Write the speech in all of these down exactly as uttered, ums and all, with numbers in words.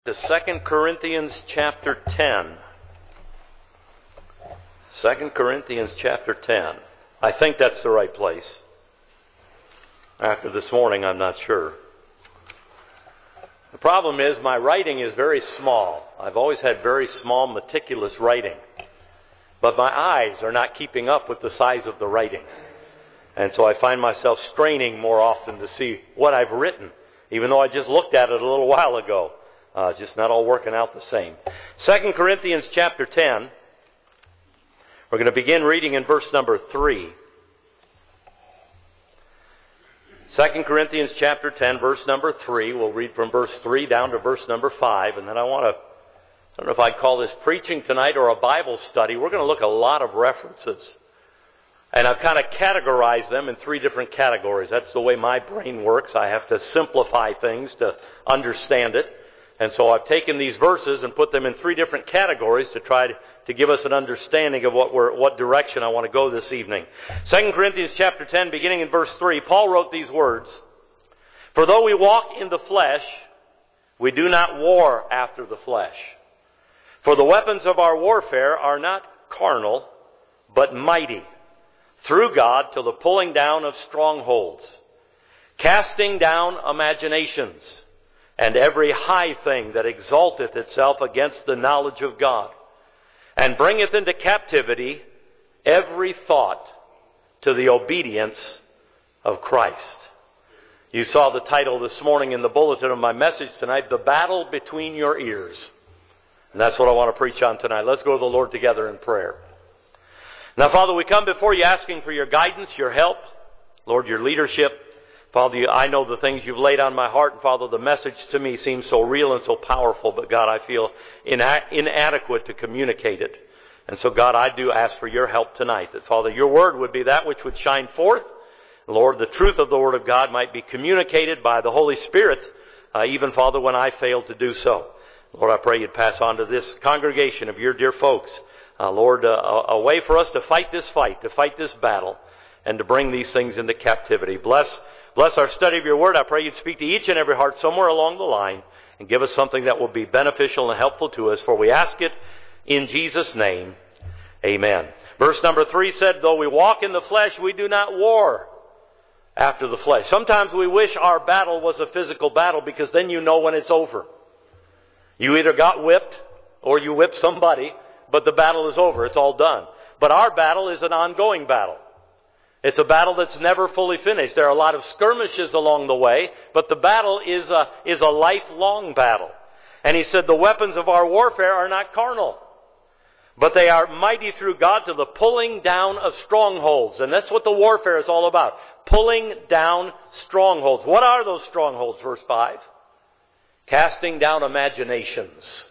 To Second Corinthians chapter ten. Second Corinthians chapter ten. I think that's the right place. After this morning, I'm not sure. The problem is my writing is very small. I've always had very small, meticulous writing. But my eyes are not keeping up with the size of the writing. And so I find myself straining more often to see what I've written, even though I just looked at it a little while ago. Uh, just not all working out the same. Second Corinthians chapter ten. We're going to begin reading in verse number three. Second Corinthians chapter ten, verse number three. We'll read from verse three down to verse number five. And then I want to, I don't know if I'd call this preaching tonight or a Bible study. We're going to look at a lot of references. And I've kind of categorized them in three different categories. That's the way my brain works. I have to simplify things to understand it. And so I've taken these verses and put them in three different categories to try to, to give us an understanding of what we're, what direction I want to go this evening. Second Corinthians chapter ten, beginning in verse three, Paul wrote these words, "For though we walk in the flesh, we do not war after the flesh. For the weapons of our warfare are not carnal, but mighty, through God to the pulling down of strongholds, casting down imaginations, and every high thing that exalteth itself against the knowledge of God, and bringeth into captivity every thought to the obedience of Christ." You saw the title this morning in the bulletin of my message tonight, "The Battle Between Your Ears." And that's what I want to preach on tonight. Let's go to the Lord together in prayer. Now, Father, we come before you asking for your guidance, your help, Lord, your leadership. Father, I know the things you've laid on my heart, and Father, the message to me seems so real and so powerful, but God, I feel ina- inadequate to communicate it. And so, God, I do ask for your help tonight, that, Father, your word would be that which would shine forth. Lord, the truth of the word of God might be communicated by the Holy Spirit, uh, even, Father, when I fail to do so. Lord, I pray you'd pass on to this congregation of your dear folks, uh, Lord, uh, a, a way for us to fight this fight, to fight this battle, and to bring these things into captivity. Bless Bless our study of your word. I pray you'd speak to each and every heart somewhere along the line and give us something that will be beneficial and helpful to us. For we ask it in Jesus' name. Amen. Verse number three said, "Though we walk in the flesh, we do not war after the flesh." Sometimes we wish our battle was a physical battle, because then you know when it's over. You either got whipped or you whipped somebody, but the battle is over. It's all done. But our battle is an ongoing battle. It's a battle that's never fully finished. There are a lot of skirmishes along the way, but the battle is a, is a lifelong battle. And he said, "The weapons of our warfare are not carnal, but they are mighty through God to the pulling down of strongholds." And that's what the warfare is all about. Pulling down strongholds. What are those strongholds? Verse five. "Casting down imaginations,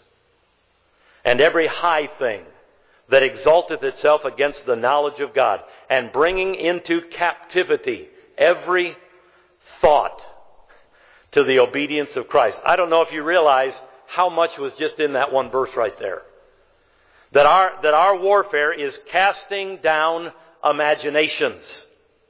and every high thing that exalteth itself against the knowledge of God, and bringing into captivity every thought to the obedience of Christ." I don't know if you realize how much was just in that one verse right there. That our, that our warfare is casting down imaginations.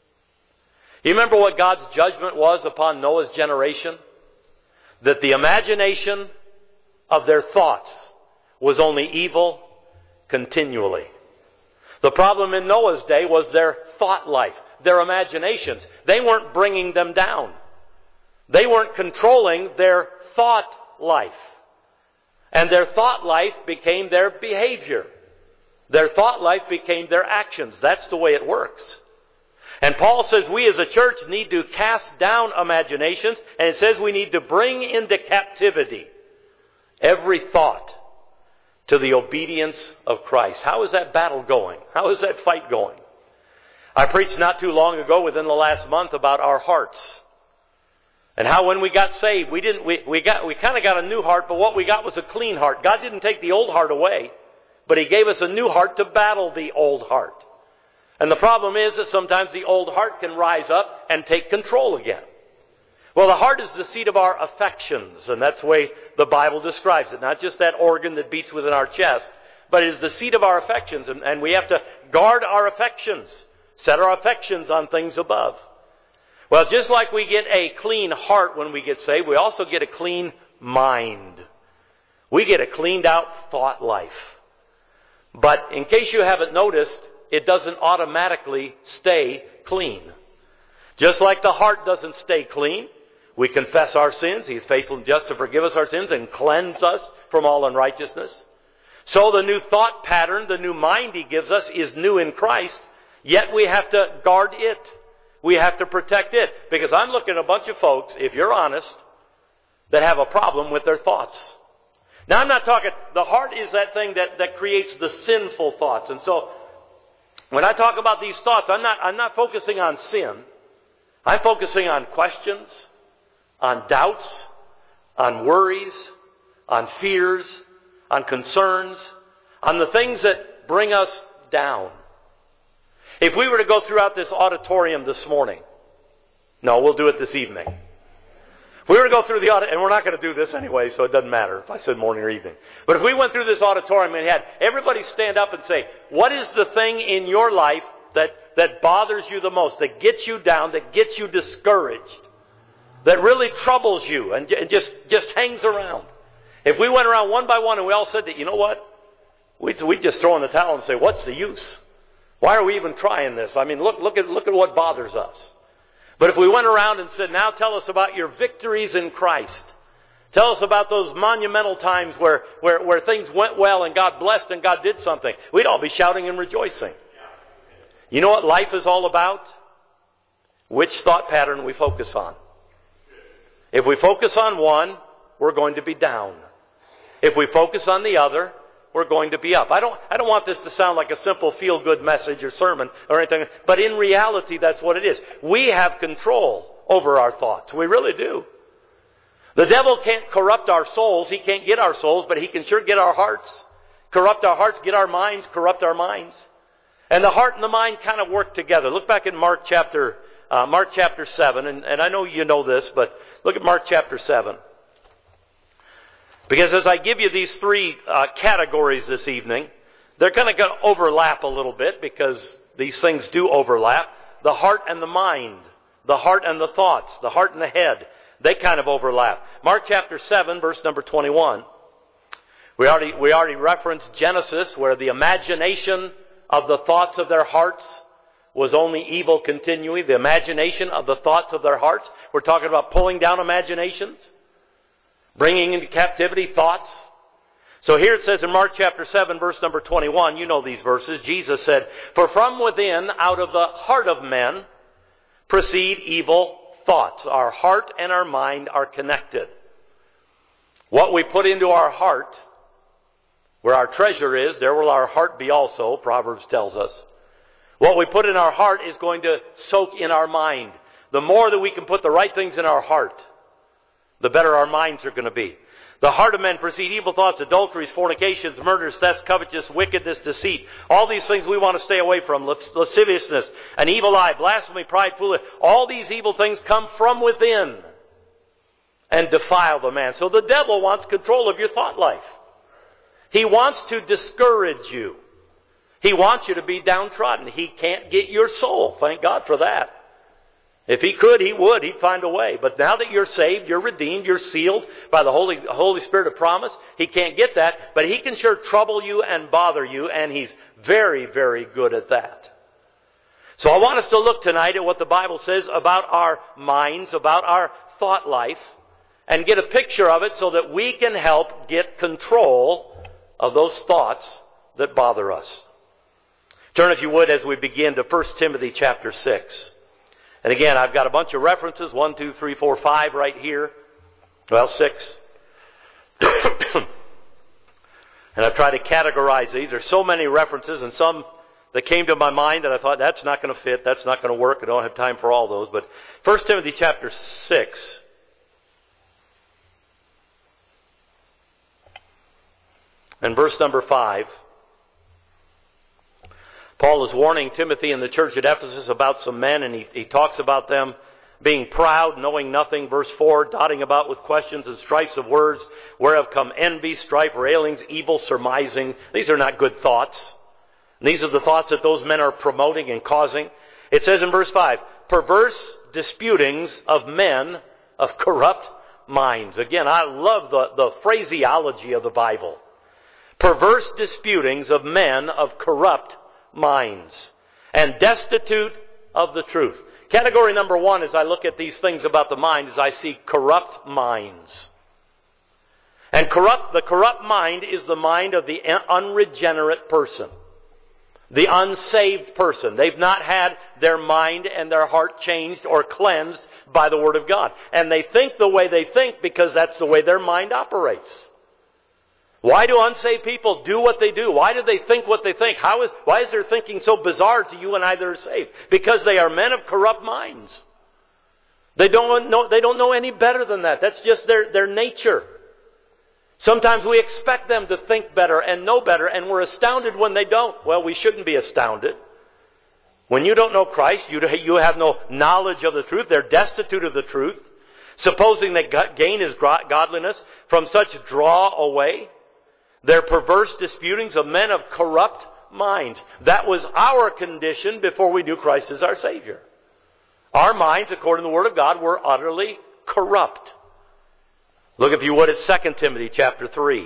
You remember what God's judgment was upon Noah's generation? That the imagination of their thoughts was only evil continually. The problem in Noah's day was their thought life, their imaginations. They weren't bringing them down. They weren't controlling their thought life. And their thought life became their behavior. Their thought life became their actions. That's the way it works. And Paul says we as a church need to cast down imaginations, and it says we need to bring into captivity every thought to the obedience of Christ. How is that battle going? How is that fight going? I preached not too long ago, within the last month, about our hearts. And how when we got saved, we didn't, we, we got, we kind of got a new heart, but what we got was a clean heart. God didn't take the old heart away, but He gave us a new heart to battle the old heart. And the problem is that sometimes the old heart can rise up and take control again. Well, the heart is the seat of our affections, and that's the way the Bible describes it. Not just that organ that beats within our chest, but it is the seat of our affections, and, and we have to guard our affections, set our affections on things above. Well, just like we get a clean heart when we get saved, we also get a clean mind. We get a cleaned out thought life. But in case you haven't noticed, it doesn't automatically stay clean. Just like the heart doesn't stay clean, we confess our sins. He is faithful and just to forgive us our sins and cleanse us from all unrighteousness. So the new thought pattern, the new mind He gives us is new in Christ, yet we have to guard it. We have to protect it. Because I'm looking at a bunch of folks, if you're honest, that have a problem with their thoughts. Now I'm not talking, the heart is that thing that, that creates the sinful thoughts. And so, when I talk about these thoughts, I'm not, I'm not focusing on sin. I'm focusing on questions, on doubts, on worries, on fears, on concerns, on the things that bring us down. If we were to go throughout this auditorium this morning, no, we'll do it this evening. If we were to go through the auditorium, and we're not going to do this anyway, so it doesn't matter if I said morning or evening. But if we went through this auditorium and had everybody stand up and say, what is the thing in your life that, that bothers you the most, that gets you down, that gets you discouraged, that really troubles you and, and just, just hangs around? If we went around one by one and we all said that, you know what? We'd, we'd just throw in the towel and say, what's the use? Why are we even trying this? I mean, look, look at, look at what bothers us. But if we went around and said, now tell us about your victories in Christ. Tell us about those monumental times where, where, where things went well and God blessed and God did something. We'd all be shouting and rejoicing. You know what life is all about? Which thought pattern we focus on. If we focus on one, we're going to be down. If we focus on the other, we're going to be up. I don't, I don't want this to sound like a simple feel-good message or sermon or anything, but in reality, that's what it is. We have control over our thoughts. We really do. The devil can't corrupt our souls. He can't get our souls, but he can sure get our hearts. Corrupt our hearts, get our minds, corrupt our minds. And the heart and the mind kind of work together. Look back in Mark chapter, uh, Mark chapter seven, and, and I know you know this, but look at Mark chapter seven. Because as I give you these three uh, categories this evening, they're kind of going to overlap a little bit because these things do overlap. The heart and the mind, the heart and the thoughts, the heart and the head, they kind of overlap. Mark chapter seven, verse number twenty-one. We already, we already referenced Genesis, where the imagination of the thoughts of their hearts was only evil continuing. The imagination of the thoughts of their hearts. We're talking about pulling down imaginations. Bringing into captivity thoughts. So here it says in Mark chapter seven, verse number twenty-one, you know these verses, Jesus said, for from within, out of the heart of men, proceed evil thoughts. Our heart and our mind are connected. What we put into our heart, where our treasure is, there will our heart be also, Proverbs tells us. What we put in our heart is going to soak in our mind. The more that we can put the right things in our heart, the better our minds are going to be. The heart of men proceed evil thoughts, adulteries, fornications, murders, thefts, covetousness, wickedness, deceit. All these things we want to stay away from. Lasciviousness, an evil eye, blasphemy, pride, foolishness. All these evil things come from within and defile the man. So the devil wants control of your thought life. He wants to discourage you. He wants you to be downtrodden. He can't get your soul. Thank God for that. If he could, he would. He'd find a way. But now that you're saved, you're redeemed, you're sealed by the Holy, Holy Spirit of promise, he can't get that. But he can sure trouble you and bother you, and he's very, very good at that. So I want us to look tonight at what the Bible says about our minds, about our thought life, and get a picture of it so that we can help get control of those thoughts that bother us. Turn, if you would, as we begin to First Timothy chapter six. And again, I've got a bunch of references, one, two, three, four, five right here. Well, six. And I've tried to categorize these. There's so many references, and some that came to my mind that I thought, that's not going to fit, that's not going to work, I don't have time for all those. But First Timothy chapter six. And verse number five. Paul is warning Timothy and the church at Ephesus about some men, and he, he talks about them being proud, knowing nothing. Verse four, dotting about with questions and strifes of words, whereof come envy, strife, railings, evil, surmising. These are not good thoughts. And these are the thoughts that those men are promoting and causing. It says in verse five, perverse disputings of men of corrupt minds. Again, I love the, the phraseology of the Bible. Perverse disputings of men of corrupt minds and destitute of the truth. Category number one, as I look at these things about the mind, is I see corrupt minds. And corrupt, the corrupt mind is the mind of the unregenerate person. The unsaved person. They've not had their mind and their heart changed or cleansed by the Word of God. And they think the way they think because that's the way their mind operates. Why do unsaved people do what they do? Why do they think what they think? How is, why is their thinking so bizarre to you and I that are saved? Because they are men of corrupt minds. They don't know, they don't know any better than that. That's just their, their nature. Sometimes we expect them to think better and know better, and we're astounded when they don't. Well, we shouldn't be astounded. When you don't know Christ, you, you have no knowledge of the truth. They're destitute of the truth. Supposing that gain is godliness, from such draw away. They're perverse disputings of men of corrupt minds. That was our condition before we knew Christ as our Savior. Our minds, according to the Word of God, were utterly corrupt. Look, if you would, at Second Timothy chapter three.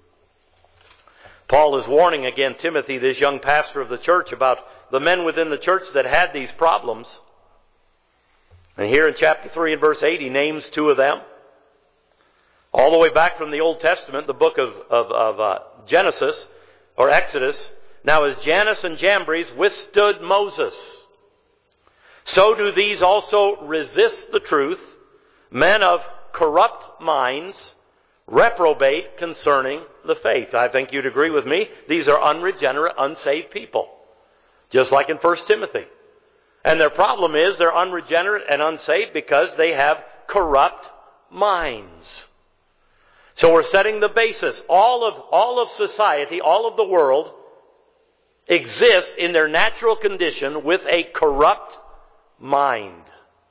Paul is warning again Timothy, this young pastor of the church, about the men within the church that had these problems. And here in chapter three and verse eight, he names two of them. All the way back from the Old Testament, the book of, of, of uh, Genesis, or Exodus. Now as Jannes and Jambres withstood Moses, so do these also resist the truth, men of corrupt minds, reprobate concerning the faith. I think you'd agree with me. These are unregenerate, unsaved people. Just like in First Timothy. And their problem is they're unregenerate and unsaved because they have corrupt minds. So we're setting the basis. All of, all of society, all of the world exists in their natural condition with a corrupt mind.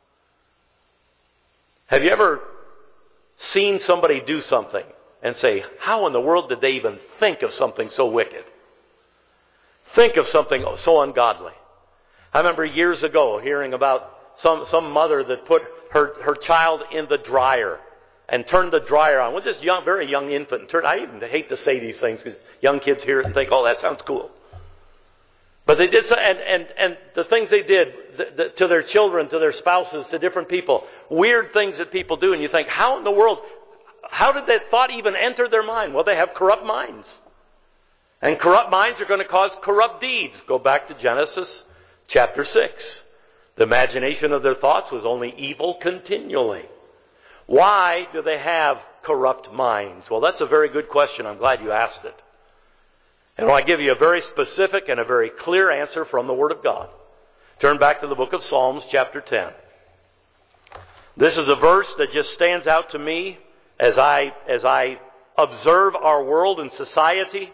Have you ever seen somebody do something and say, how in the world did they even think of something so wicked? Think of something so ungodly. I remember years ago hearing about some, some mother that put her, her child in the dryer and turned the dryer on with this young, very young infant. And turned, I even hate to say these things because young kids hear it and think, oh, that sounds cool. But they did so, and, and, and the things they did the, the, to their children, to their spouses, to different people, weird things that people do, and you think, how in the world, how did that thought even enter their mind? Well, they have corrupt minds. And corrupt minds are going to cause corrupt deeds. Go back to Genesis chapter six. The imagination of their thoughts was only evil continually. Why do they have corrupt minds? Well, that's a very good question. I'm glad you asked it. And I give you a very specific and a very clear answer from the Word of God. Turn back to the book of Psalms, chapter ten. This is a verse that just stands out to me as I, as I observe our world and society.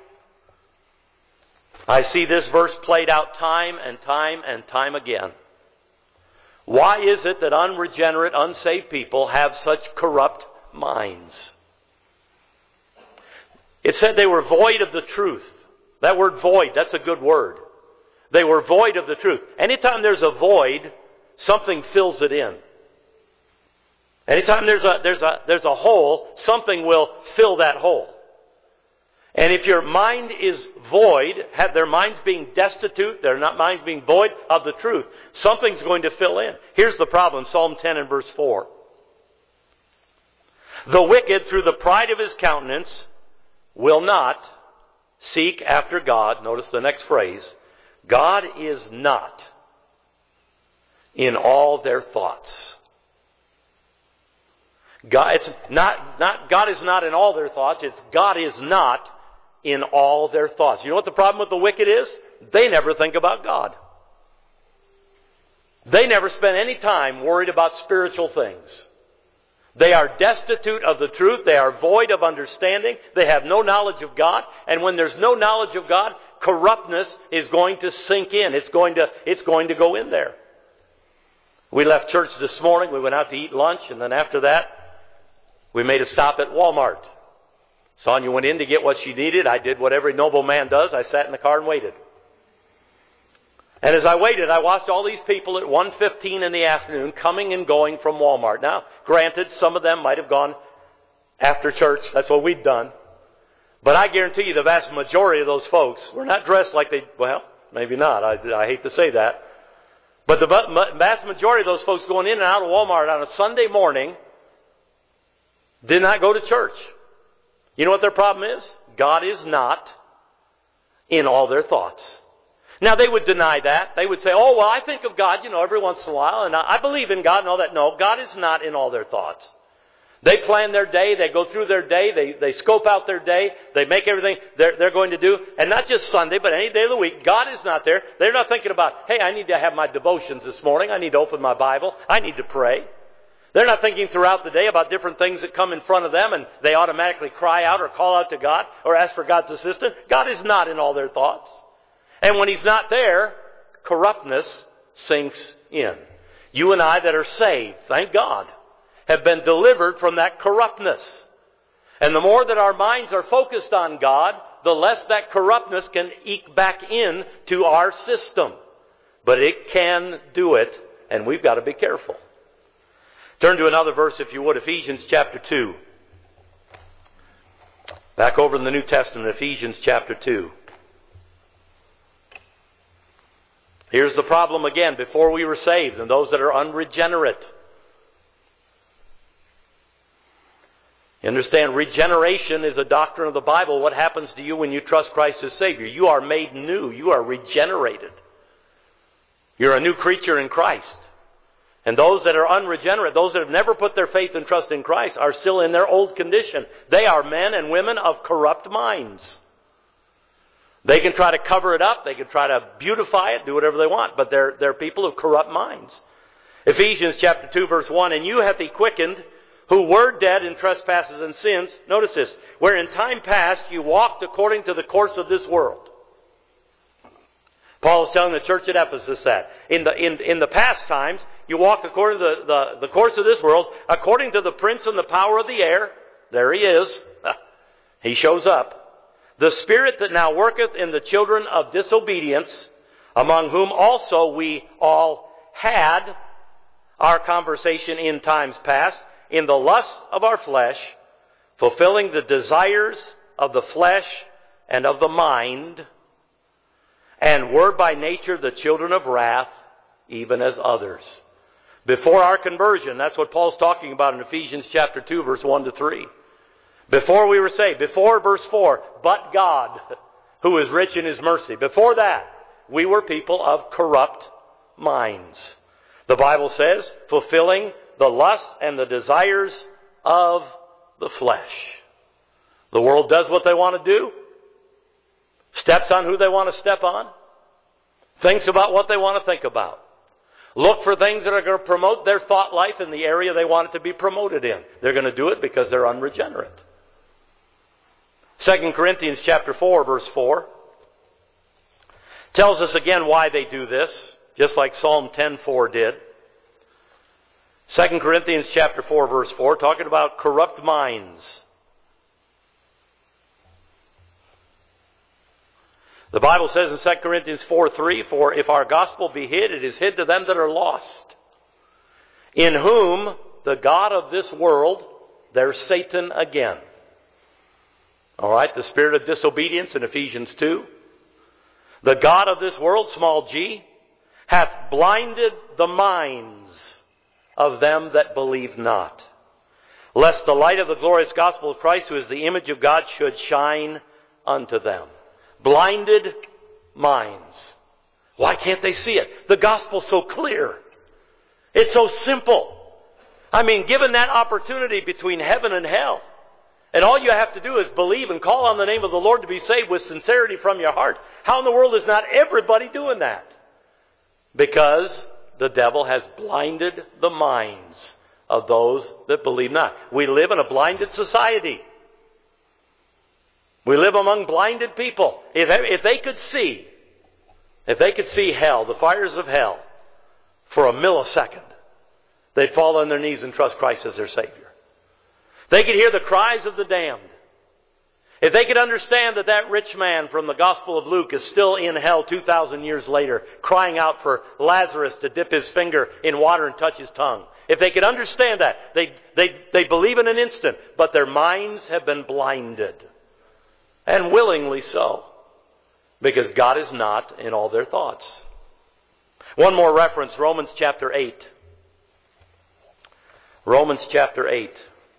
I see this verse played out time and time and time again. Why is it that unregenerate, unsaved people have such corrupt minds? It said they were void of the truth. That word void, that's a good word. They were void of the truth. Anytime there's a void, something fills it in. Anytime there's a, there's a, there's a hole, something will fill that hole. And if your mind is void, have their minds being destitute, their not minds being void of the truth, something's going to fill in. Here's the problem, Psalm ten and verse four. The wicked, through the pride of his countenance, will not seek after God. Notice the next phrase. God is not in all their thoughts. God, it's not, not, God is not in all their thoughts. It's God is not in all their thoughts. You know what the problem with the wicked is? They never think about God. They never spend any time worried about spiritual things. They are destitute of the truth. They are void of understanding. They have no knowledge of God. And when there's no knowledge of God, corruptness is going to sink in. It's going to, it's going to go in there. We left church this morning. We went out to eat lunch. And then after that, we made a stop at Walmart. Sonia went in to get what she needed. I did what every noble man does. I sat in the car and waited. And as I waited, I watched all these people at one fifteen in the afternoon coming and going from Walmart. Now, granted, some of them might have gone after church. That's what we'd done. But I guarantee you the vast majority of those folks were not dressed like they, well, maybe not. I, I hate to say that. But the vast majority of those folks going in and out of Walmart on a Sunday morning did not go to church. You know what their problem is? God is not in all their thoughts. Now, they would deny that. They would say, oh, well, I think of God, you know, every once in a while, and I believe in God and all that. No, God is not in all their thoughts. They plan their day. They go through their day. They, they scope out their day. They make everything they're, they're going to do. And not just Sunday, but any day of the week. God is not there. They're not thinking about, hey, I need to have my devotions this morning. I need to open my Bible. I need to pray. They're not thinking throughout the day about different things that come in front of them and they automatically cry out or call out to God or ask for God's assistance. God is not in all their thoughts. And when He's not there, corruptness sinks in. You and I that are saved, thank God, have been delivered from that corruptness. And the more that our minds are focused on God, the less that corruptness can eke back in to our system. But it can do it, and we've got to be careful. Turn to another verse, if you would, Ephesians chapter two. Back over in the New Testament, Ephesians chapter two. Here's the problem again, before we were saved, and those that are unregenerate. You understand, regeneration is a doctrine of the Bible. What happens to you when you trust Christ as Savior? You are made new. You are regenerated. You're a new creature in Christ. And those that are unregenerate, those that have never put their faith and trust in Christ, are still in their old condition. They are men and women of corrupt minds. They can try to cover it up. They can try to beautify it, do whatever they want. But they're, they're people of corrupt minds. Ephesians chapter two, verse one, and you hath He quickened, who were dead in trespasses and sins. Notice this. Where in time past you walked according to the course of this world. Paul is telling the church at Ephesus that. In the, in, in the past times, you walked according to the, the, the course of this world, according to the prince and the power of the air. There he is. He shows up. The spirit that now worketh in the children of disobedience, among whom also we all had our conversation in times past, in the lust of our flesh, fulfilling the desires of the flesh and of the mind, and were by nature the children of wrath, even as others. Before our conversion, that's what Paul's talking about in Ephesians chapter two, verse one to three. Before we were saved, before verse four, but God, who is rich in His mercy. Before that, we were people of corrupt minds. The Bible says, fulfilling the lust and the desires of the flesh. The world does what they want to do, steps on who they want to step on, thinks about what they want to think about. Look for things that are going to promote their thought life in the area they want it to be promoted in. They're going to do it because they're unregenerate. Second Corinthians chapter four, verse four, tells us again why they do this, just like Psalm ten four did. Second Corinthians chapter four, verse four, talking about corrupt minds. The Bible says in Second Corinthians four three, for if our gospel be hid, it is hid to them that are lost, in whom the God of this world, there's Satan again. All right, the spirit of disobedience in Ephesians two. The God of this world, small g, hath blinded the minds of them that believe not, lest the light of the glorious gospel of Christ, who is the image of God, should shine unto them. Blinded minds. Why can't they see it? The gospel's so clear. It's so simple. I mean, given that opportunity between heaven and hell, and all you have to do is believe and call on the name of the Lord to be saved with sincerity from your heart. How in the world is not everybody doing that? Because the devil has blinded the minds of those that believe not. We live in a blinded society. We live among blinded people. If, if they could see, if they could see hell, the fires of hell, for a millisecond, they'd fall on their knees and trust Christ as their Savior. They could hear the cries of the damned. If they could understand that that rich man from the Gospel of Luke is still in hell two thousand years later, crying out for Lazarus to dip his finger in water and touch his tongue. If they could understand that, they, they, they believe in an instant, but their minds have been blinded. And willingly so. Because God is not in all their thoughts. One more reference, Romans chapter eight. Romans chapter eight.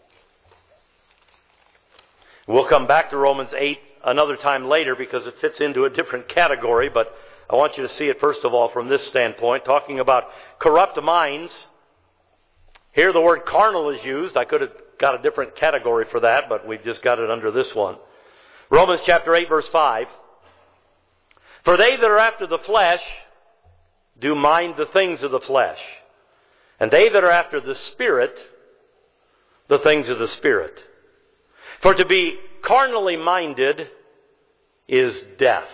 We'll come back to Romans eight another time later because it fits into a different category, but I want you to see it first of all from this standpoint, talking about corrupt minds. Here the word carnal is used. I could have got a different category for that, but we've just got it under this one. Romans chapter eight verse five. For they that are after the flesh do mind the things of the flesh, and they that are after the Spirit, the things of the Spirit. For to be carnally minded is death.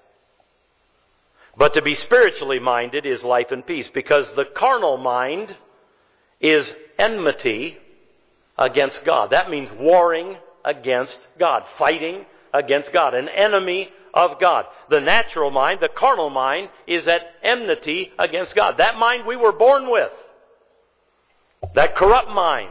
But to be spiritually minded is life and peace. Because the carnal mind is enmity against God. That means warring against God. Fighting against God. An enemy of God. The natural mind, the carnal mind, is at enmity against God. That mind we were born with. That corrupt mind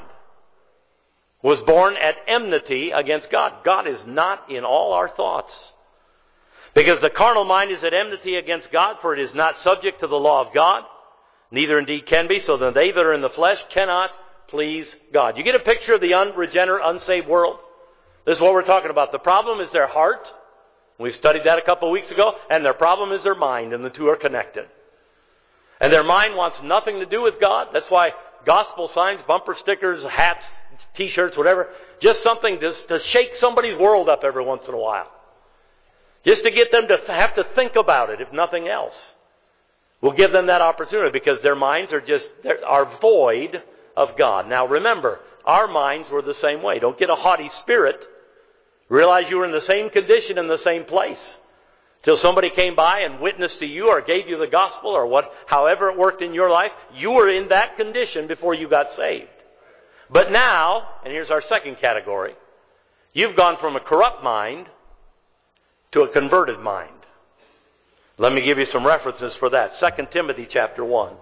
was born at enmity against God. God is not in all our thoughts. Because the carnal mind is at enmity against God, for it is not subject to the law of God, neither indeed can be, so that they that are in the flesh cannot please God. You get a picture of the unregenerate, unsaved world? This is what we're talking about. The problem is their heart. We studied that a couple of weeks ago. And their problem is their mind, and the two are connected. And their mind wants nothing to do with God. That's why gospel signs, bumper stickers, hats, T-shirts, whatever, just something to, to shake somebody's world up every once in a while. Just to get them to have to think about it, if nothing else. We'll give them that opportunity because their minds are just are void of God. Now remember, our minds were the same way. Don't get a haughty spirit. Realize you were in the same condition in the same place. Till somebody came by and witnessed to you or gave you the gospel or what, however it worked in your life, you were in that condition before you got saved. But now, and here's our second category, you've gone from a corrupt mind to a converted mind. Let me give you some references for that. Second Timothy chapter one.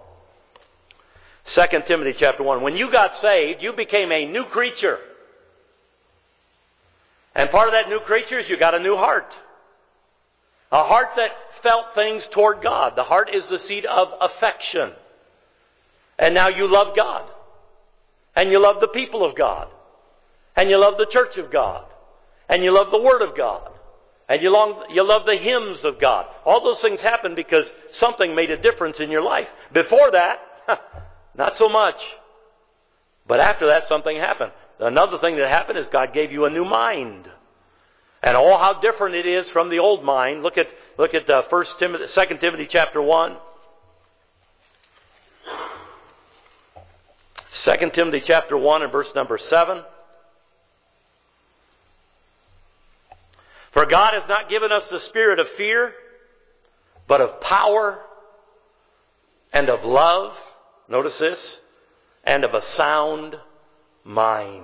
Second Timothy chapter one. When you got saved, you became a new creature. And part of that new creature is you got a new heart. A heart that felt things toward God. The heart is the seat of affection. And now you love God. And you love the people of God. And you love the church of God. And you love the Word of God. And you, long, you love the hymns of God. All those things happen because something made a difference in your life. Before that, not so much. But after that, something happened. Another thing that happened is God gave you a new mind. And oh, how different it is from the old mind. Look at look at uh, First Timothy, Second Timothy chapter one. Second Timothy chapter one and verse number seven. For God hath not given us the spirit of fear, but of power and of love. Notice this. And of a sound mind.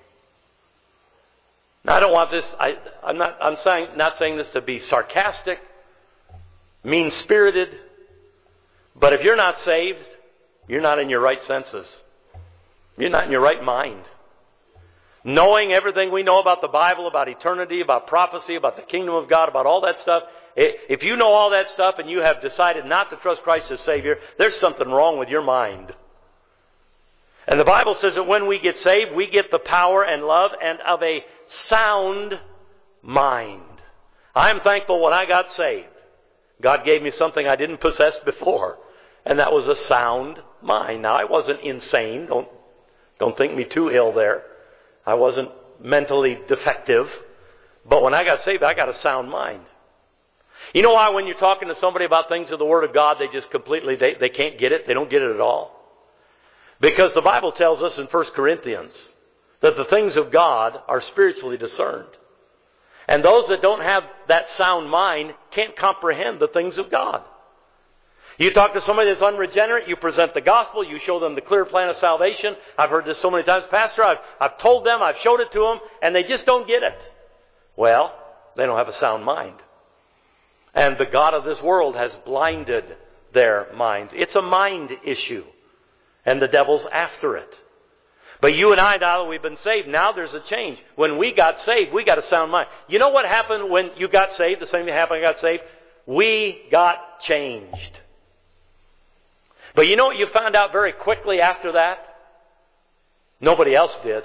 Now, I don't want this, I, I'm not I'm saying not saying this to be sarcastic, mean-spirited, but if you're not saved, you're not in your right senses. You're not in your right mind. Knowing everything we know about the Bible, about eternity, about prophecy, about the kingdom of God, about all that stuff, if you know all that stuff and you have decided not to trust Christ as Savior, there's something wrong with your mind. And the Bible says that when we get saved, we get the power and love and of a sound mind. I'm thankful when I got saved, God gave me something I didn't possess before, and that was a sound mind. Now, I wasn't insane. Don't, don't think me too ill there. I wasn't mentally defective. But when I got saved, I got a sound mind. You know why when you're talking to somebody about things of the Word of God, they just completely, they, they can't get it? They don't get it at all. Because the Bible tells us in First Corinthians that the things of God are spiritually discerned. And those that don't have that sound mind can't comprehend the things of God. You talk to somebody that's unregenerate, you present the gospel, you show them the clear plan of salvation. I've heard this so many times. Pastor, I've, I've told them, I've showed it to them, and they just don't get it. Well, they don't have a sound mind. And the god of this world has blinded their minds. It's a mind issue. And the devil's after it. But you and I, now that we've been saved, now there's a change. When we got saved, we got a sound mind. You know what happened when you got saved? The same thing happened when I got saved. We got changed. But you know what you found out very quickly after that? Nobody else did.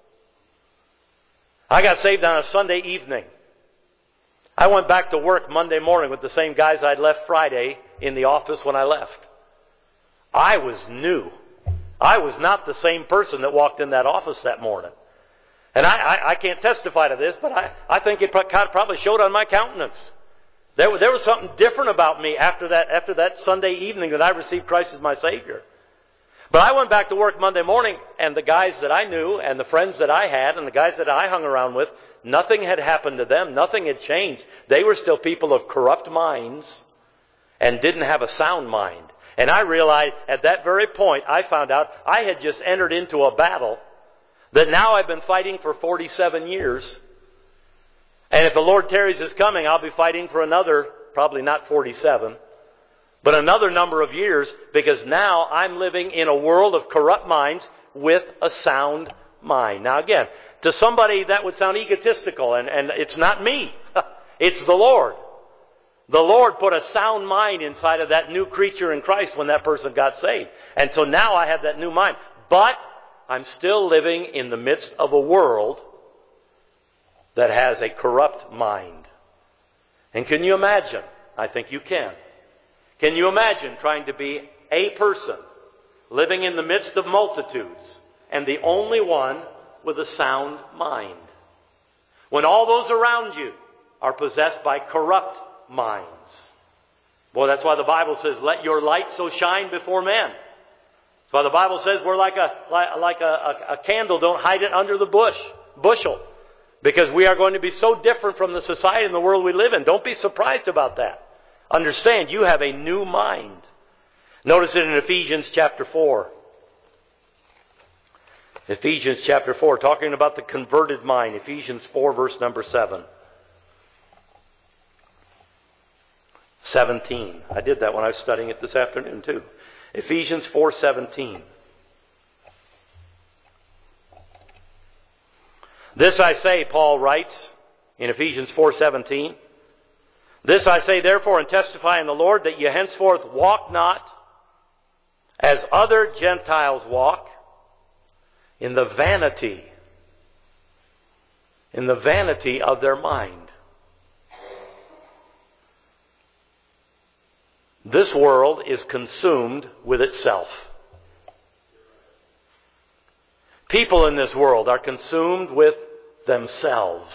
I got saved on a Sunday evening. I went back to work Monday morning with the same guys I'd left Friday in the office when I left. I was new. I was not the same person that walked in that office that morning. And I, I, I can't testify to this, but I, I think it probably showed on my countenance. There, there was something different about me after that, after that Sunday evening that I received Christ as my Savior. But I went back to work Monday morning, and the guys that I knew, and the friends that I had, and the guys that I hung around with, nothing had happened to them. Nothing had changed. They were still people of corrupt minds and didn't have a sound mind. And I realized at that very point, I found out I had just entered into a battle that now I've been fighting for forty-seven years. And if the Lord tarries his coming, I'll be fighting for another, probably not forty-seven, but another number of years, because now I'm living in a world of corrupt minds with a sound mind. Now again, to somebody that would sound egotistical, and, and it's not me. It's the Lord. The Lord put a sound mind inside of that new creature in Christ when that person got saved. And so now I have that new mind. But I'm still living in the midst of a world that has a corrupt mind. And can you imagine? I think you can. Can you imagine trying to be a person living in the midst of multitudes and the only one with a sound mind? When all those around you are possessed by corrupt minds. Boy, that's why the Bible says, let your light so shine before men. That's why the Bible says we're like a like, like a, a, a candle, don't hide it under the bush bushel. Because we are going to be so different from the society and the world we live in. Don't be surprised about that. Understand, you have a new mind. Notice it in Ephesians chapter four. Ephesians chapter four, talking about the converted mind. Ephesians four, verse number seven. seventeen. I did that when I was studying it this afternoon too. Ephesians four seventeen. This I say, Paul writes in Ephesians four seventeen. This I say therefore and testify in the Lord, that ye henceforth walk not as other Gentiles walk, in the vanity, in the vanity of their mind. This world is consumed with itself. People in this world are consumed with themselves.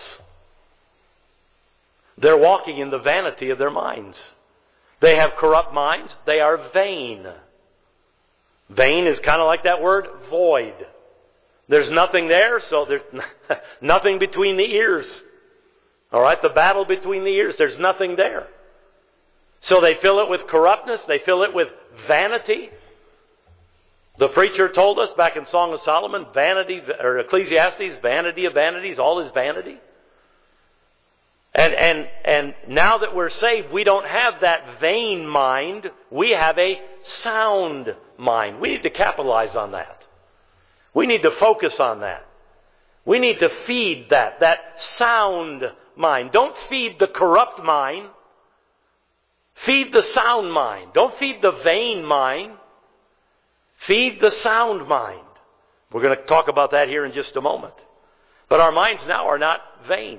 They're walking in the vanity of their minds. They have corrupt minds. They are vain. Vain is kind of like that word, void. There's nothing there, so there's nothing between the ears. All right, the battle between the ears, there's nothing there. So they fill it with corruptness. They fill it with vanity. The preacher told us back in Song of Solomon, vanity, or Ecclesiastes, vanity of vanities, all is vanity. And, and, and now that we're saved, we don't have that vain mind. We have a sound mind. We need to capitalize on that. We need to focus on that. We need to feed that, that sound mind. Don't feed the corrupt mind. Feed the sound mind. Don't feed the vain mind. Feed the sound mind. We're going to talk about that here in just a moment. But our minds now are not vain.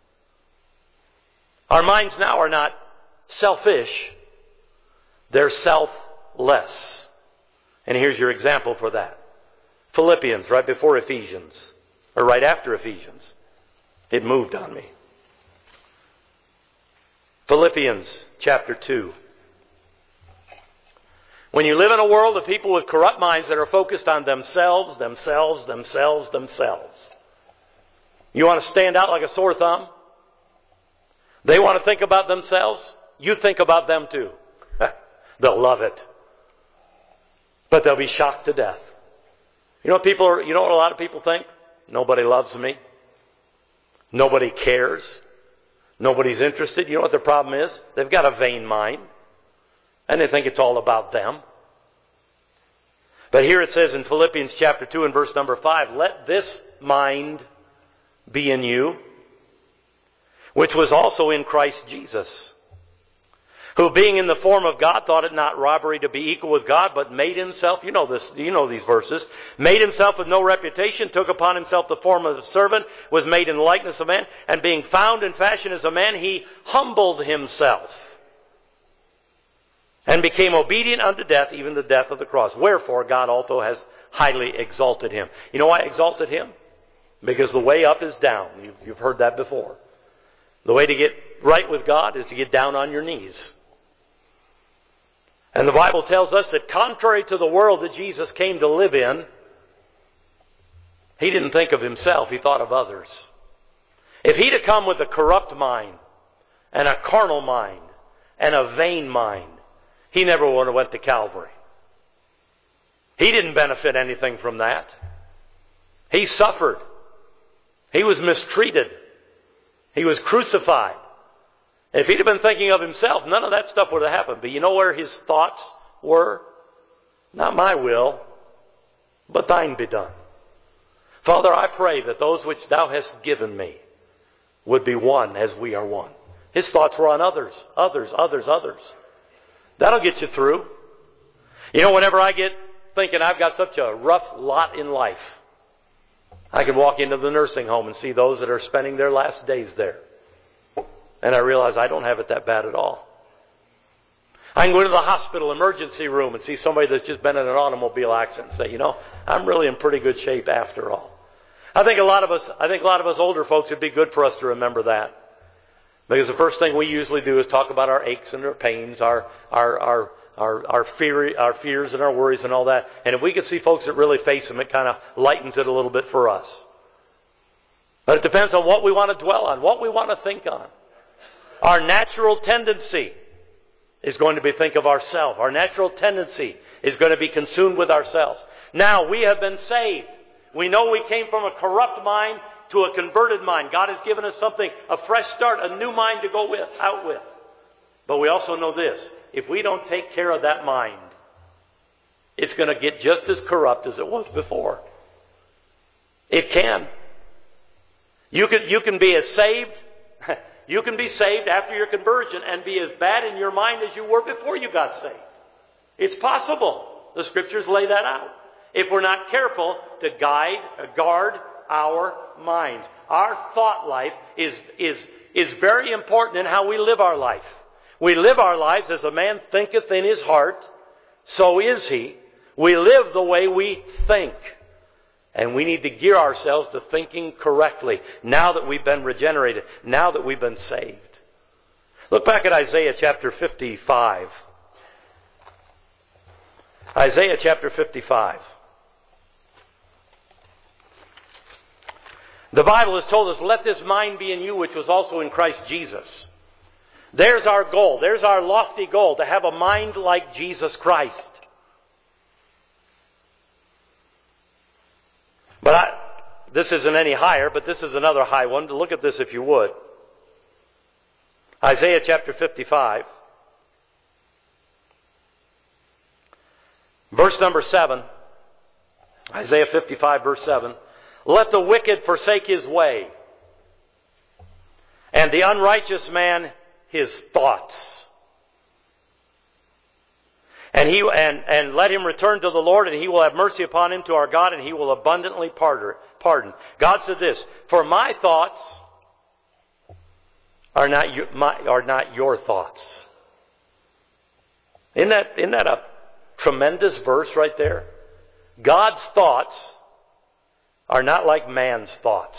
Our minds now are not selfish. They're selfless. And here's your example for that. Philippians, right before Ephesians, or right after Ephesians. It moved on me. Philippians chapter two. When you live in a world of people with corrupt minds that are focused on themselves, themselves, themselves, themselves. You want to stand out like a sore thumb? They want to think about themselves? You think about them too. They'll love it. But they'll be shocked to death. You know what people are, you know what a lot of people think? Nobody loves me. Nobody cares. Nobody's interested. You know what their problem is? They've got a vain mind. And they think it's all about them. But here it says in Philippians chapter two and verse number five, let this mind be in you, which was also in Christ Jesus, who being in the form of God thought it not robbery to be equal with God, but made himself, you know this, you know these verses, made himself with no reputation, took upon himself the form of a servant, was made in the likeness of man, and being found in fashion as a man, he humbled himself and became obedient unto death, even the death of the cross. Wherefore God also has highly exalted him. You know why exalted him? Because the way up is down. You've, you've heard that before. The way to get right with God is to get down on your knees. And the Bible tells us that contrary to the world that Jesus came to live in, he didn't think of himself, he thought of others. If he'd have come with a corrupt mind and a carnal mind and a vain mind, he never would have went to Calvary. He didn't benefit anything from that. He suffered. He was mistreated. He was crucified. If he'd have been thinking of himself, none of that stuff would have happened. But you know where his thoughts were? Not my will, but thine be done. Father, I pray that those which thou hast given me would be one as we are one. His thoughts were on others, others, others, others. That'll get you through. You know, whenever I get thinking I've got such a rough lot in life, I can walk into the nursing home and see those that are spending their last days there. And I realize I don't have it that bad at all. I can go into the hospital emergency room and see somebody that's just been in an automobile accident and say, you know, I'm really in pretty good shape after all. I think a lot of us, I think a lot of us older folks, it'd be good for us to remember that. Because the first thing we usually do is talk about our aches and our pains, our, our, our, our, our, fear, our fears and our worries and all that. And if we could see folks that really face them, it kind of lightens it a little bit for us. But it depends on what we want to dwell on, what we want to think on. Our natural tendency is going to be think of ourselves. Our natural tendency is going to be consumed with ourselves. Now, we have been saved. We know we came from a corrupt mind to a converted mind. God has given us something, a fresh start, a new mind to go with, out with. But we also know this. If we don't take care of that mind, it's going to get just as corrupt as it was before. It can. You can, you can be as saved... You can be saved after your conversion and be as bad in your mind as you were before you got saved. It's possible. The Scriptures lay that out. If we're not careful to guide, guard our minds. Our thought life is, is, is very important in how we live our life. We live our lives as a man thinketh in his heart, so is he. We live the way we think. And we need to gear ourselves to thinking correctly now that we've been regenerated, now that we've been saved. Look back at Isaiah chapter fifty-five. Isaiah chapter fifty-five. The Bible has told us, let this mind be in you which was also in Christ Jesus. There's our goal. There's our lofty goal, to have a mind like Jesus Christ. But I, this isn't any higher, but this is another high one. Look at this if you would. Isaiah chapter fifty-five. Verse number seven. Isaiah fifty-five verse seven. Let the wicked forsake his way, and the unrighteous man his thoughts. And he and, and let him return to the Lord, and he will have mercy upon him, to our God, and he will abundantly pardon. God said this, for my thoughts are not your, my, are not your thoughts. Isn't that, isn't that a tremendous verse right there? God's thoughts are not like man's thoughts.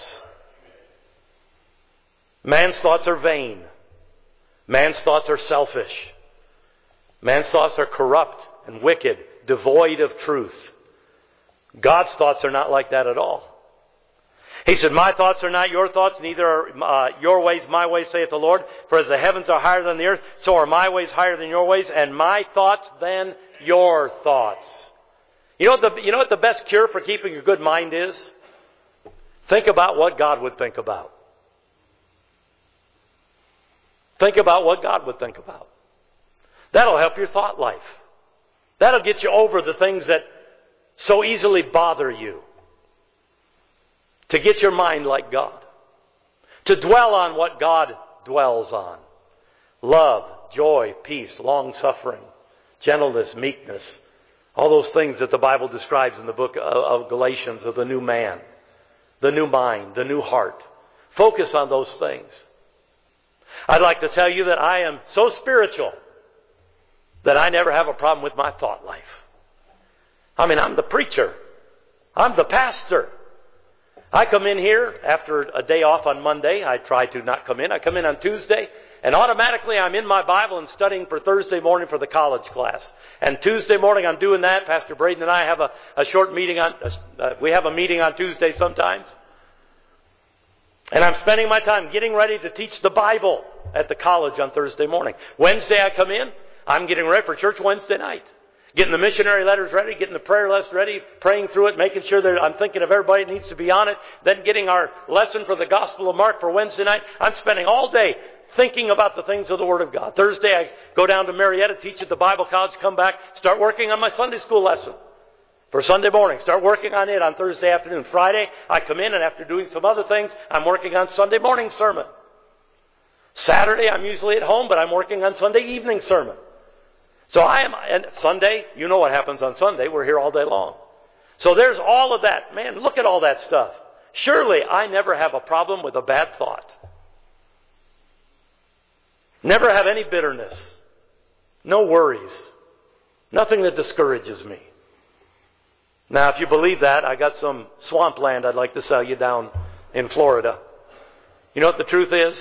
Man's thoughts are vain. Man's thoughts are selfish. Man's thoughts are corrupt and wicked, devoid of truth. God's thoughts are not like that at all. He said, my thoughts are not your thoughts, neither are uh, your ways my ways, saith the Lord. For as the heavens are higher than the earth, so are my ways higher than your ways, and my thoughts than your thoughts. You know what the, you know what the best cure for keeping a good mind is? Think about what God would think about. Think about what God would think about. That'll help your thought life. That'll get you over the things that so easily bother you. To get your mind like God. To dwell on what God dwells on. Love, joy, peace, long-suffering, gentleness, meekness. All those things that the Bible describes in the book of Galatians of the new man. The new mind, the new heart. Focus on those things. I'd like to tell you that I am so spiritual that I never have a problem with my thought life. I mean, I'm the preacher. I'm the pastor. I come in here after a day off on Monday. I try to not come in. I come in on Tuesday, and automatically I'm in my Bible and studying for Thursday morning for the college class. And Tuesday morning I'm doing that. Pastor Braden and I have a, a short meeting on, uh, we have a meeting on Tuesday sometimes. And I'm spending my time getting ready to teach the Bible at the college on Thursday morning. Wednesday I come in. I'm getting ready for church Wednesday night. Getting the missionary letters ready, getting the prayer list ready, praying through it, making sure that I'm thinking of everybody that needs to be on it. Then getting our lesson for the Gospel of Mark for Wednesday night. I'm spending all day thinking about the things of the Word of God. Thursday I go down to Marietta, teach at the Bible college, come back, start working on my Sunday school lesson for Sunday morning. Start working on it on Thursday afternoon. Friday I come in, and after doing some other things, I'm working on Sunday morning sermon. Saturday I'm usually at home, but I'm working on Sunday evening sermon. So I am, and Sunday, you know what happens on Sunday. We're here all day long. So there's all of that. Man, look at all that stuff. Surely I never have a problem with a bad thought. Never have any bitterness. No worries. Nothing that discourages me. Now, if you believe that, I got some swampland I'd like to sell you down in Florida. You know what the truth is?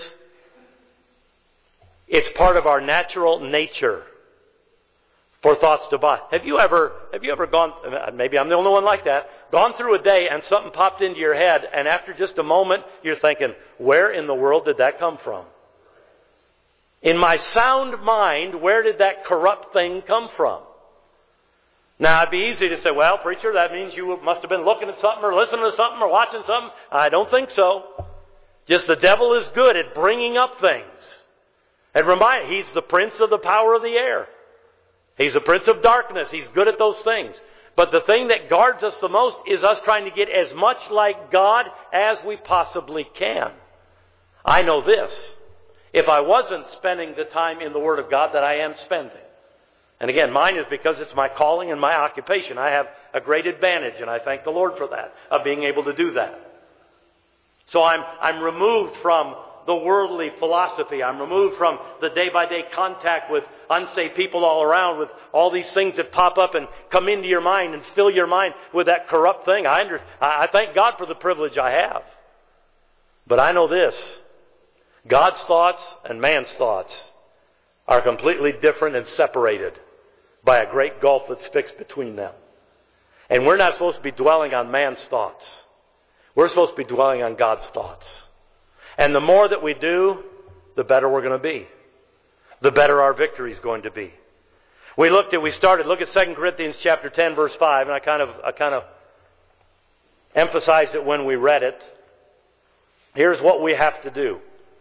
It's part of our natural nature for thoughts to buy. Have you ever, have you ever gone, maybe I'm the only one like that, gone through a day and something popped into your head, and after just a moment you're thinking, where in the world did that come from? In my sound mind, where did that corrupt thing come from? Now, it'd be easy to say, well, preacher, that means you must have been looking at something or listening to something or watching something. I don't think so. Just the devil is good at bringing up things. And remind, he's the prince of the power of the air. He's the prince of darkness. He's good at those things. But the thing that guards us the most is us trying to get as much like God as we possibly can. I know this. If I wasn't spending the time in the Word of God that I am spending. And again, mine is because it's my calling and my occupation. I have a great advantage, and I thank the Lord for that, of being able to do that. So I'm, I'm removed from the worldly philosophy. I'm removed from the day-by-day contact with unsaved people all around, with all these things that pop up and come into your mind and fill your mind with that corrupt thing. I, under, I thank God for the privilege I have. But I know this. God's thoughts and man's thoughts are completely different and separated by a great gulf that's fixed between them. And we're not supposed to be dwelling on man's thoughts. We're supposed to be dwelling on God's thoughts. And the more that we do, the better we're going to be. The better our victory is going to be. We looked at, we started, look at Second Corinthians chapter ten, verse five, and I kind of, I kind of emphasized it when we read it. Here's what we have to do.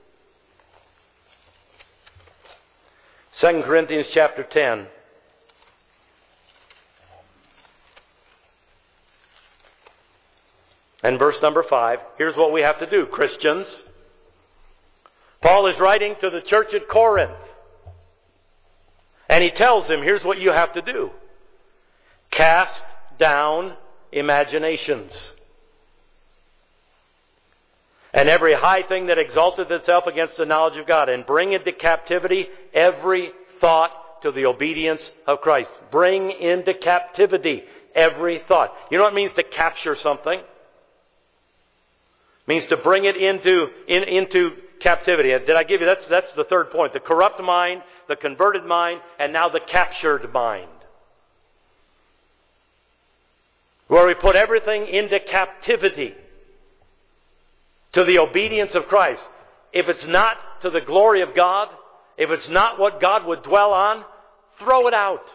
Second Corinthians chapter ten. And verse number five. Here's what we have to do, Christians. Paul is writing to the church at Corinth. And he tells them, here's what you have to do. Cast down imaginations. And every high thing that exalteth itself against the knowledge of God. And bring into captivity every thought to the obedience of Christ. Bring into captivity every thought. You know what it means to capture something? It means to bring it into, in, into captivity. Did I give you, that's, that's the third point. The corrupt mind, the converted mind, and now the captured mind. Where we put everything into captivity to the obedience of Christ. If it's not to the glory of God, if it's not what God would dwell on, throw it out.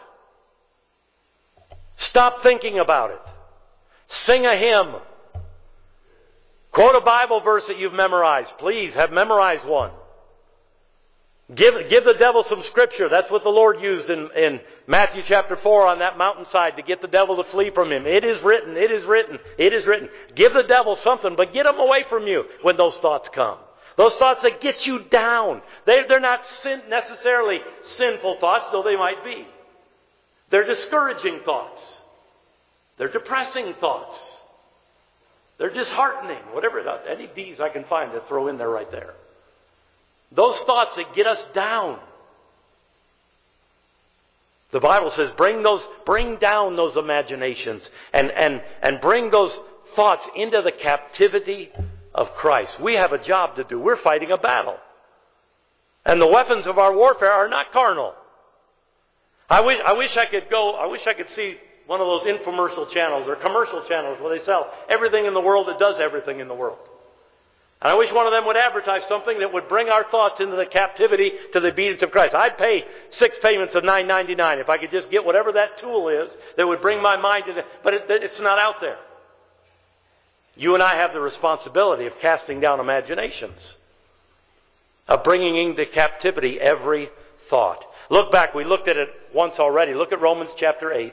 Stop thinking about it. Sing a hymn. Quote a Bible verse that you've memorized. Please have memorized one. Give, give the devil some scripture. That's what the Lord used in, in Matthew chapter four on that mountainside to get the devil to flee from him. It is written, it is written, it is written. Give the devil something, but get him away from you when those thoughts come. Those thoughts that get you down. They, they're not sin, necessarily sinful thoughts, though they might be. They're discouraging thoughts. They're depressing thoughts. They're disheartening. Whatever, any D's I can find to throw in there right there. Those thoughts that get us down. The Bible says, bring those, bring down those imaginations and, and, and bring those thoughts into the captivity of Christ. We have a job to do. We're fighting a battle. And the weapons of our warfare are not carnal. I wish, I wish I could go, I wish I could see one of those infomercial channels or commercial channels where they sell everything in the world that does everything in the world. And I wish one of them would advertise something that would bring our thoughts into the captivity to the obedience of Christ. I'd pay six payments of nine ninety-nine if I could just get whatever that tool is that would bring my mind to the... But it, it's not out there. You and I have the responsibility of casting down imaginations, of bringing into captivity every thought. Look back. We looked at it once already. Look at Romans chapter eight.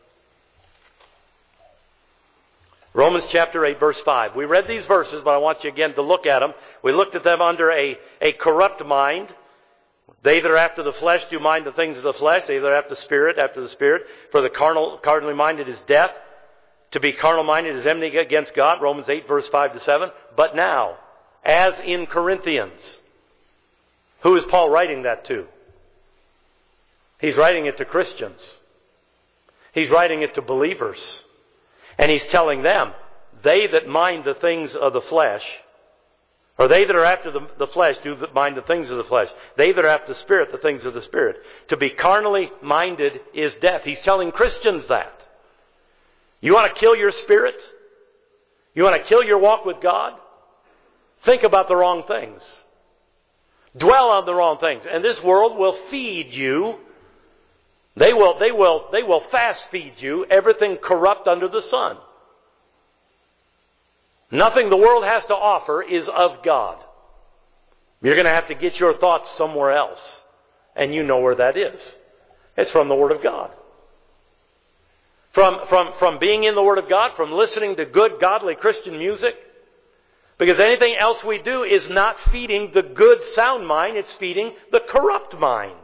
Romans chapter eight, verse five. We read these verses, but I want you again to look at them. We looked at them under a, a corrupt mind. They that are after the flesh do mind the things of the flesh. They that are after the Spirit, after the Spirit. For the carnal, carnally minded is death. To be carnal minded is enmity against God. Romans eight, verse five to seven. But now, as in Corinthians. Who is Paul writing that to? He's writing it to Christians. He's writing it to believers. And he's telling them, they that mind the things of the flesh, or they that are after the, the flesh do mind the things of the flesh. They that are after the Spirit, the things of the Spirit. To be carnally minded is death. He's telling Christians that. You want to kill your spirit? You want to kill your walk with God? Think about the wrong things. Dwell on the wrong things. And this world will feed you. They will, they will, they will fast feed you everything corrupt under the sun. Nothing the world has to offer is of God. You're going to have to get your thoughts somewhere else. And you know where that is. It's from the Word of God. From, from, from being in the Word of God, from listening to good, godly Christian music. Because anything else we do is not feeding the good, sound mind. It's feeding the corrupt mind.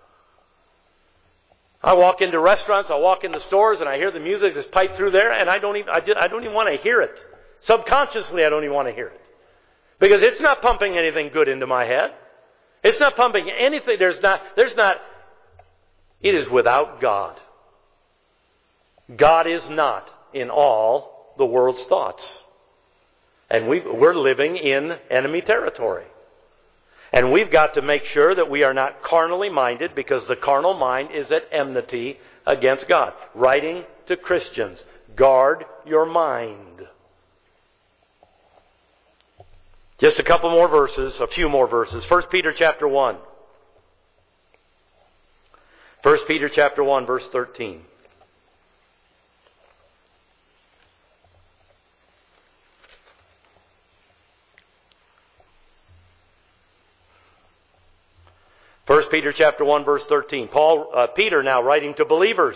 I walk into restaurants, I walk into stores, and I hear the music that's piped through there, and I don't even, I, just, I don't even want to hear it. Subconsciously, I don't even want to hear it. Because it's not pumping anything good into my head. It's not pumping anything, there's not, there's not, it is without God. God is not in all the world's thoughts. And we, we're living in enemy territory. And we've got to make sure that we are not carnally minded, because the carnal mind is at enmity against God. Writing to Christians, guard your mind. Just a couple more verses, a few more verses. First Peter chapter one. First Peter chapter one, verse thirteen. First Peter chapter one, verse thirteen. Paul, uh, Peter now writing to believers.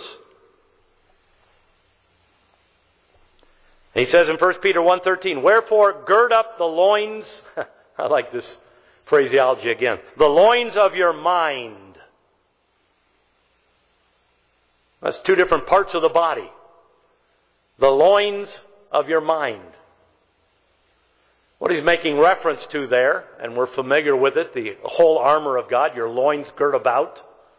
He says in First Peter one thirteen, wherefore gird up the loins, I like this phraseology again, the loins of your mind. That's two different parts of the body. The loins of your mind. What he's making reference to there, and we're familiar with it, the whole armor of God, your loins girt about.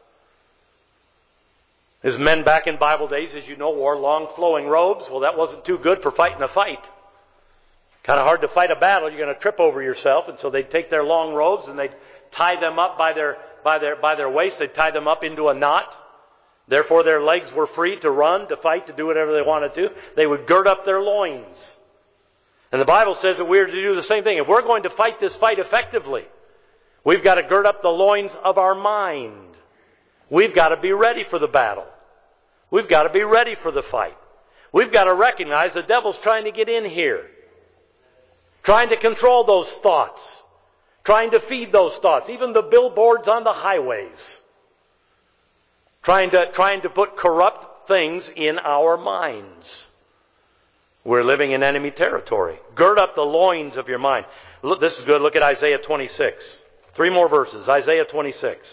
As men back in Bible days, as you know, wore long flowing robes. Well, that wasn't too good for fighting a fight. Kind of hard to fight a battle. You're going to trip over yourself. And so they'd take their long robes and they'd tie them up by their, by their, by their waist. They'd tie them up into a knot. Therefore, their legs were free to run, to fight, to do whatever they wanted to. They would gird up their loins. And the Bible says that we are to do the same thing. If we're going to fight this fight effectively, we've got to gird up the loins of our mind. We've got to be ready for the battle. We've got to be ready for the fight. We've got to recognize the devil's trying to get in here. Trying to control those thoughts. trying to feed those thoughts, even the billboards on the highways, trying to, trying to put corrupt things in our minds. We're living in enemy territory. Gird up the loins of your mind. Look, this is good. Look at Isaiah twenty-six. Three more verses. Isaiah twenty-six.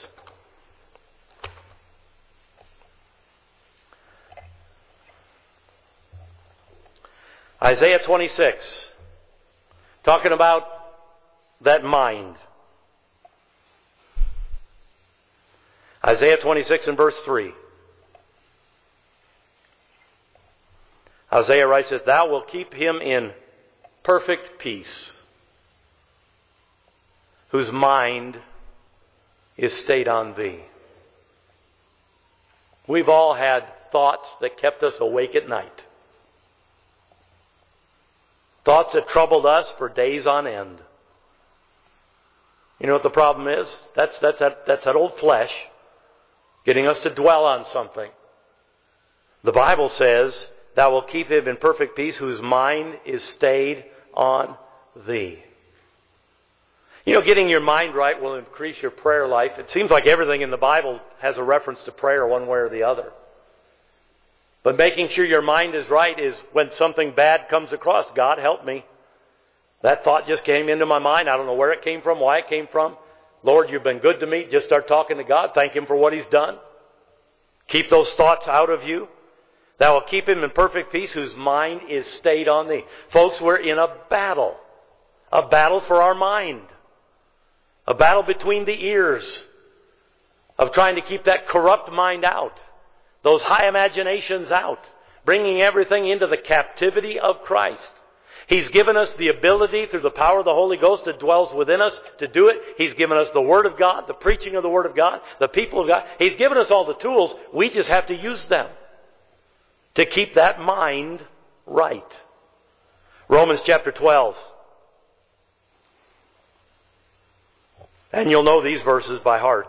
Isaiah twenty-six. Talking about that mind. Isaiah twenty-six and verse three. Isaiah writes that thou wilt keep him in perfect peace, whose mind is stayed on thee. We've all had thoughts that kept us awake at night. Thoughts that troubled us for days on end. You know what the problem is? That's, that's, that, that's that old flesh getting us to dwell on something. The Bible says, thou wilt keep him in perfect peace, whose mind is stayed on thee. You know, getting your mind right will increase your prayer life. It seems like everything in the Bible has a reference to prayer one way or the other. But making sure your mind is right is when something bad comes across. God, help me. That thought just came into my mind. I don't know where it came from, why it came from. Lord, you've been good to me. Just start talking to God. Thank Him for what He's done. Keep those thoughts out of you. Thou wilt keep him in perfect peace, whose mind is stayed on thee. Folks, we're in a battle. A battle for our mind. A battle between the ears of trying to keep that corrupt mind out. Those high imaginations out. Bringing everything into the captivity of Christ. He's given us the ability through the power of the Holy Ghost that dwells within us to do it. He's given us the Word of God, the preaching of the Word of God, the people of God. He's given us all the tools. We just have to use them to keep that mind right. Romans chapter twelve. And you'll know these verses by heart.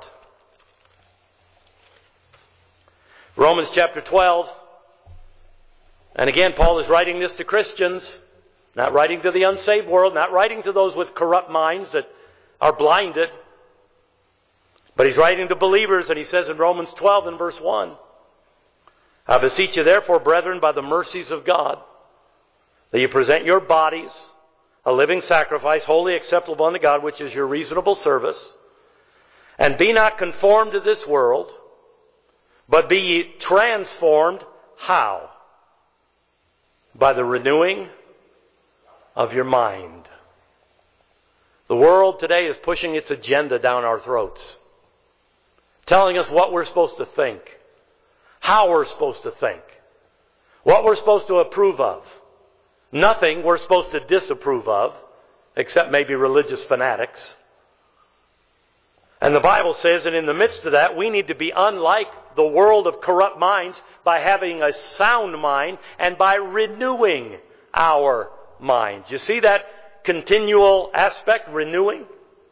Romans chapter twelve. And again, Paul is writing this to Christians. Not writing to the unsaved world. Not writing to those with corrupt minds that are blinded. But he's writing to believers, and he says in Romans twelve and verse one, I beseech you therefore, brethren, by the mercies of God, that you present your bodies a living sacrifice, wholly acceptable unto God, which is your reasonable service. And be not conformed to this world, but be ye transformed. How? By the renewing of your mind. The world today is pushing its agenda down our throats, telling us what we're supposed to think, how we're supposed to think, what we're supposed to approve of. Nothing we're supposed to disapprove of, except maybe religious fanatics. And the Bible says that in the midst of that, we need to be unlike the world of corrupt minds by having a sound mind and by renewing our minds. You see that continual aspect, renewing?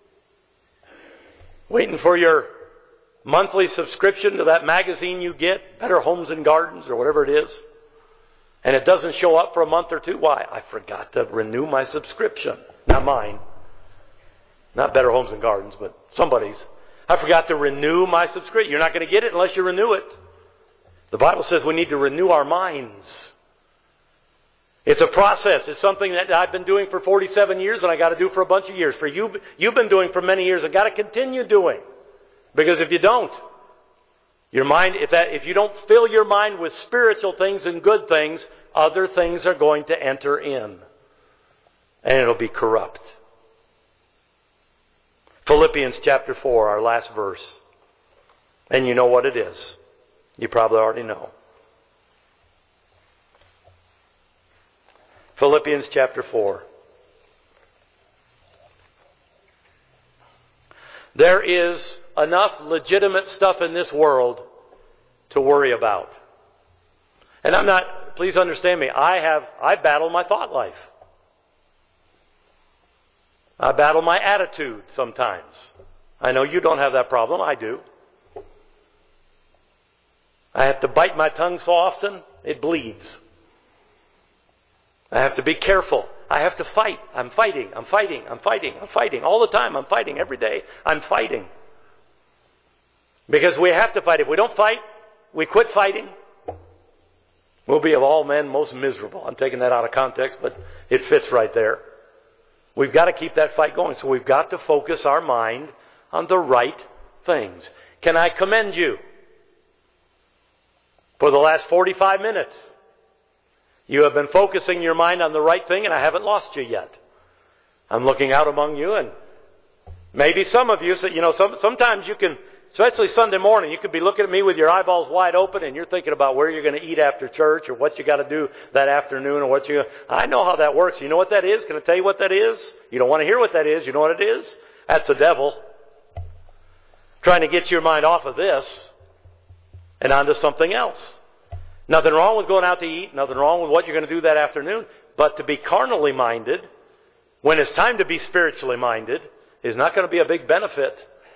Waiting for your monthly subscription to that magazine you get, Better Homes and Gardens or whatever it is, and it doesn't show up for a month or two. Why? I forgot to renew my subscription. Not mine. Not Better Homes and Gardens, but somebody's. I forgot to renew my subscription. You're not going to get it unless you renew it. The Bible says we need to renew our minds. It's a process. It's something that I've been doing for forty-seven years and I got to do for a bunch of years. For you, you've been doing for many years and got to continue doing. Because if you don't, your mind, if that, if you don't fill your mind with spiritual things and good things, other things are going to enter in. And it'll be corrupt. Philippians chapter four, our last verse. And you know what it is. You probably already know. Philippians chapter four. There is enough legitimate stuff in this world to worry about. And I'm not, please understand me, I have, I battle my thought life. I battle my attitude sometimes. I know you don't have that problem, I do. I have to bite my tongue so often, it bleeds. I have to be careful. I have to fight. I'm fighting. I'm fighting. I'm fighting. I'm fighting. All the time. I'm fighting. Every day. I'm fighting. Because we have to fight. If we don't fight, we quit fighting, we'll be of all men most miserable. I'm taking that out of context, but it fits right there. We've got to keep that fight going. So we've got to focus our mind on the right things. Can I commend you? For the last forty-five minutes, you have been focusing your mind on the right thing, and I haven't lost you yet. I'm looking out among you, and maybe some of you, you know, some, sometimes you can, especially Sunday morning, you could be looking at me with your eyeballs wide open, and you're thinking about where you're going to eat after church, or what you got to do that afternoon, or what you. I know how that works. You know what that is? Can I tell you what that is? You don't want to hear what that is. You know what it is? That's the devil trying to get your mind off of this and onto something else. Nothing wrong with going out to eat. Nothing wrong with what you're going to do that afternoon. But to be carnally minded, when it's time to be spiritually minded, is not going to be a big benefit.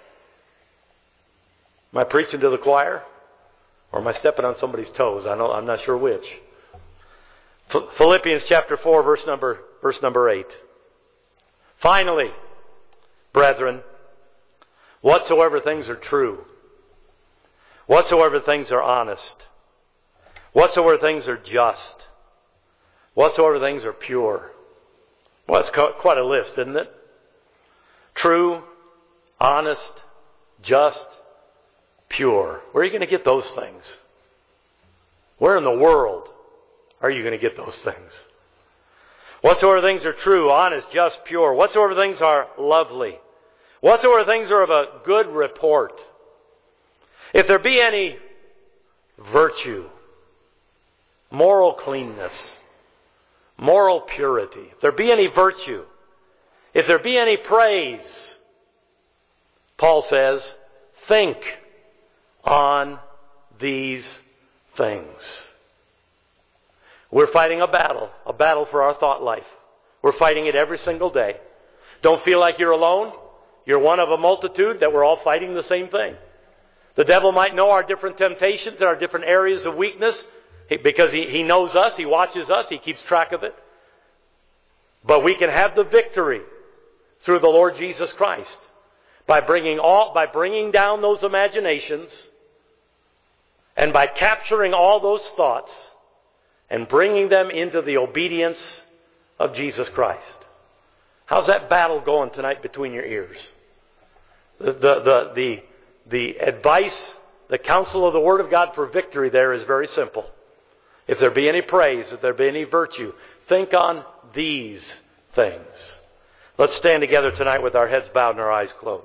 Am I preaching to the choir? Or am I stepping on somebody's toes? I know, I'm not sure which. Philippians chapter four, verse number, verse number eight. Finally, brethren, whatsoever things are true, whatsoever things are honest, whatsoever things are just, whatsoever things are pure. Well, that's quite a list, isn't it? True, honest, just, pure. Where are you going to get those things? Where in the world are you going to get those things? Whatsoever things are true, honest, just, pure. Whatsoever things are lovely. Whatsoever things are of a good report. If there be any virtue, moral cleanness, moral purity, if there be any virtue, if there be any praise, Paul says, think on these things. We're fighting a battle, a battle for our thought life. We're fighting it every single day. Don't feel like you're alone. You're one of a multitude that we're all fighting the same thing. The devil might know our different temptations and our different areas of weakness because he, he knows us, he watches us, he keeps track of it. But we can have the victory through the Lord Jesus Christ by bringing all, by bringing down those imaginations and by capturing all those thoughts and bringing them into the obedience of Jesus Christ. How's that battle going tonight between your ears? The, the, the, the, the advice, the counsel of the Word of God for victory there is very simple. If there be any praise, if there be any virtue, think on these things. Let's stand together tonight with our heads bowed and our eyes closed.